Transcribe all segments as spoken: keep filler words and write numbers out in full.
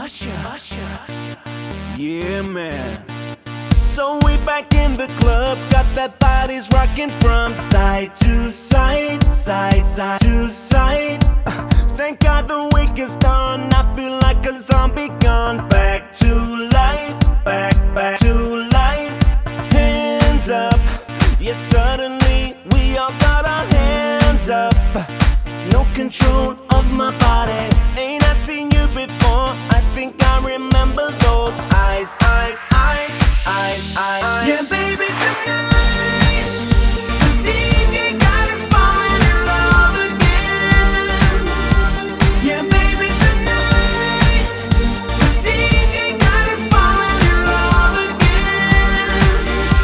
Usher, Usher. Yeah, man. So we back in the club, got that bodies rocking from side to side, side, side to side. Uh, thank God the week is done. I feel like a zombie gone back to life, back, back to life. Hands up, yes, suddenly we all got our hands up. No control of my body. Ain't I seen you before? I think I remember those eyes, eyes, eyes, eyes, eyes. Yeah, baby, tonight the D J got us falling in love again. Yeah, baby, tonight the D J got us falling in love again.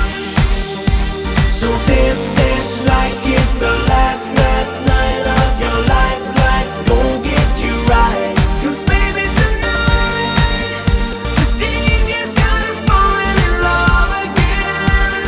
So dance, dance like it's the last, last night of your life, life gon' get you right. Cause baby tonight the D J's got us falling in love again.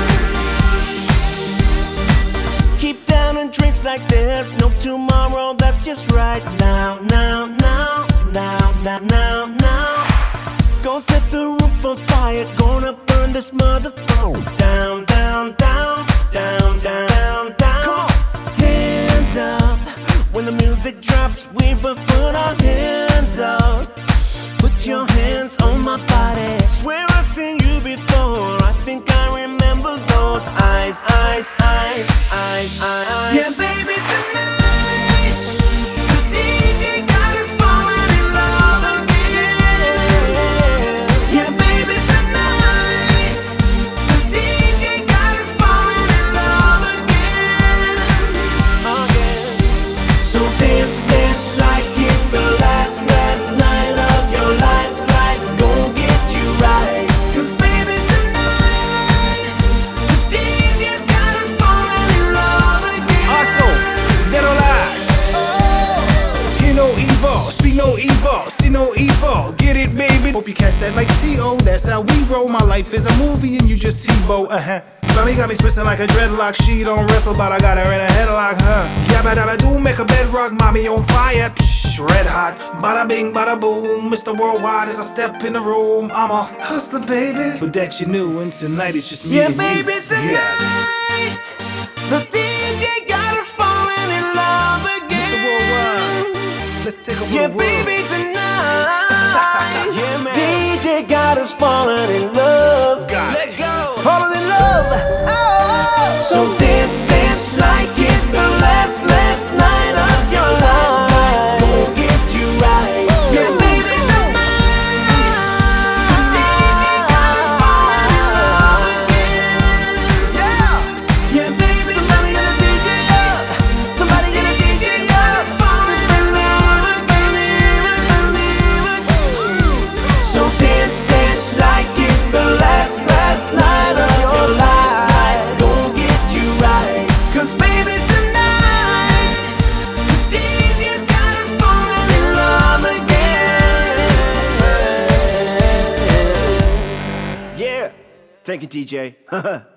Keep downing drinks like there's no tomorrow, that's just right now, now, now, now, now, now, now. Go set the roof on fire, gonna burn this motherfucker down, down, down, down, down, down, down. Come on. Hands up, when the music drops, we will put our hands up. Put your hands on my body. Swear I've seen you before. I think I remember those eyes, eyes, eyes, eyes, eyes. Yeah, baby, tonight the D J got us falling in love again. Yeah, baby, tonight the D J got us falling in love again. Again. So dance, dance like it's the last, last night of your life. Life gon' get you right. Cause baby tonight the D J's got us falling in love again. Also, they don't lie. Hear no evil, speak no evil, see no evil. Get it, baby? Hope you catch that like T O. That's how we roll. My life is a movie and you just T-Bo. Uh-huh. Mommy got me twisting like a dreadlock. She don't wrestle, but I got her in a headlock, huh? Yabba dabba do, make a bedrock. Mommy on fire, psh, red hot. Bada bing, bada boom. Mister Worldwide as I step in the room. I'm a hustler, baby. But that you knew, and tonight it's just me Yeah, and baby, you. tonight the D J got us falling in love Mister again. Worldwide, let's take over Yeah, the world. baby, tonight yeah, man. D J got us falling in love. Got Let it. go. Falling in love. Oh, oh. So dance, dance like it's the last, last night of your life. Gon' get you right. Yes, baby, tonight the D J got us falling in love again. Yeah, yeah, baby. Somebody get a D J up. Somebody get a D J up. Believe it, believe it, believe it. So dance, dance like it's the last, last night of your life. Gon' get you right. Cause baby tonight the D J's got us falling in love again. Yeah, thank you, D J.